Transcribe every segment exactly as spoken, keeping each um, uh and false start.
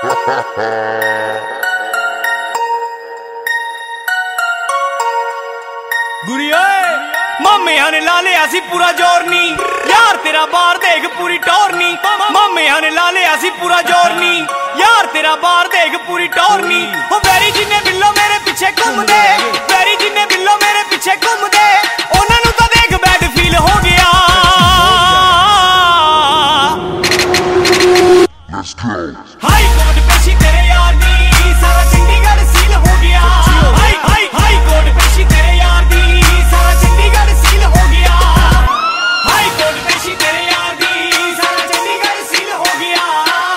गुरी ओए मामिया ने ला लिया सी पूरा जोर नी यार तेरा बार देख पूरी टोर नी। मामिया ने ला लिया सी पूरा जोर नी यार तेरा बार देख पूरी टोर नी। ओ वैरी जिन्ने बिल्लो मेरे पीछे घूम दे, वैरी जिन्ने बिल्लो मेरे पीछे घूम दे, उन्हां नूं तां देख बैड फील हो गया। हाई कोर्ट पेशी तेरे यार दी सारा चंडीगढ़ सील हो गया। हाई हाई हाई कोर्ट पेशी तेरे यार दी सारा चंडीगढ़ सील हो गया। हाई कोर्ट पेशी तेरे यार दी सारा चंडीगढ़ सील हो गया।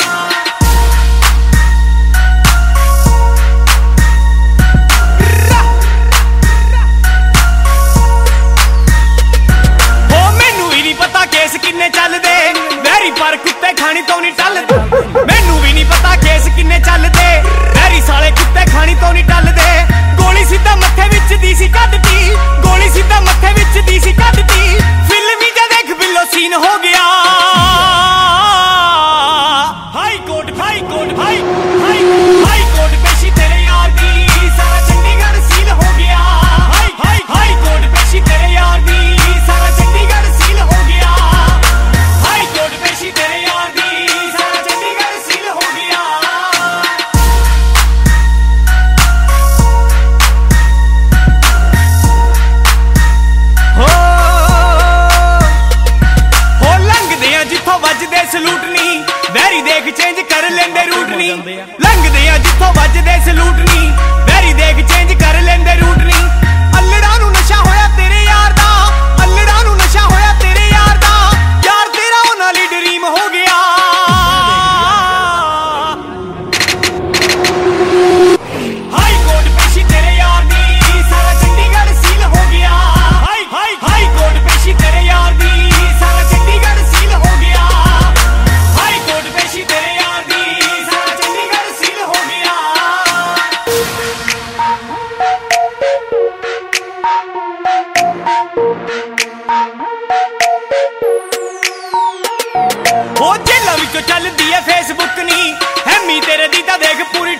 ओ मैनू ही नहीं पता केस किन्ने चलदे, वैरी पर कुत्ते खानी तो नहीं टलदे। मैनू भी नहीं पता केस किन्ने चलदे, वैरी साले कुत्ते खानी तो नहीं टलदे। गोली सीधा मत्थे विच दी सी कड्डती, गोली सीधा मत्थे विच दी सी कड्डती, फिल्मी जा देख बिल्लो सीन हो गया। High court high court high high high court पेशी तेरे यार दी सारा चंडीगढ़ सील हो गया। हाई हाई हाई कोर्ट पेशी तेरे यार दी सारा चंडीगढ़ सील हो गया। हाई कोर्ट पेशी तेरे यार दी सारा चंडीगढ़ सील हो गया। हो हो लंघदे आ जिथों वजदे सलूट नी, वैरी देख चेंज कर लेंदे रूट नी। लंघदे आ जिथों वजदे सलूट नी, वैरी देख चेंज कर लेंदे रूट नी। अल्लड़ा नूं नशा होया तेरे यार दा, अल्लड़ा नूं नशा होया तेरे यार दा, यार तेरा उन्हां नाल ही ड्रीम हो गया। हाई कोर्ट पेशी तेरे यार दी सारा चंडीगढ़ सील हो गया। हाई हाई हाई कोर्ट पेशी तेरे यार दी सारा चंडीगढ़ सील हो गया। हाई कोर्ट पेशी तेरे यार दी सारा चंडीगढ़ सील हो गया। ओ जेलां विचों चलदी है फेसबुक नी, हैमी तेरे दी तां देख पूरी